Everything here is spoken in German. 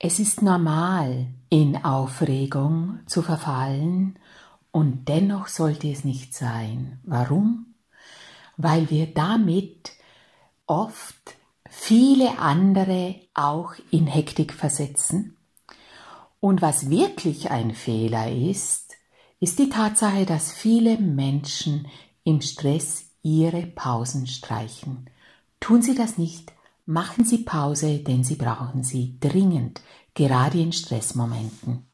Es ist normal, in Aufregung zu verfallen, und dennoch sollte es nicht sein. Warum? Weil wir damit oft viele andere auch in Hektik versetzen. Und was wirklich ein Fehler ist, ist die Tatsache, dass viele Menschen im Stress ihre Pausen streichen. Tun Sie das nicht. Machen Sie Pause, denn Sie brauchen sie dringend, gerade in Stressmomenten.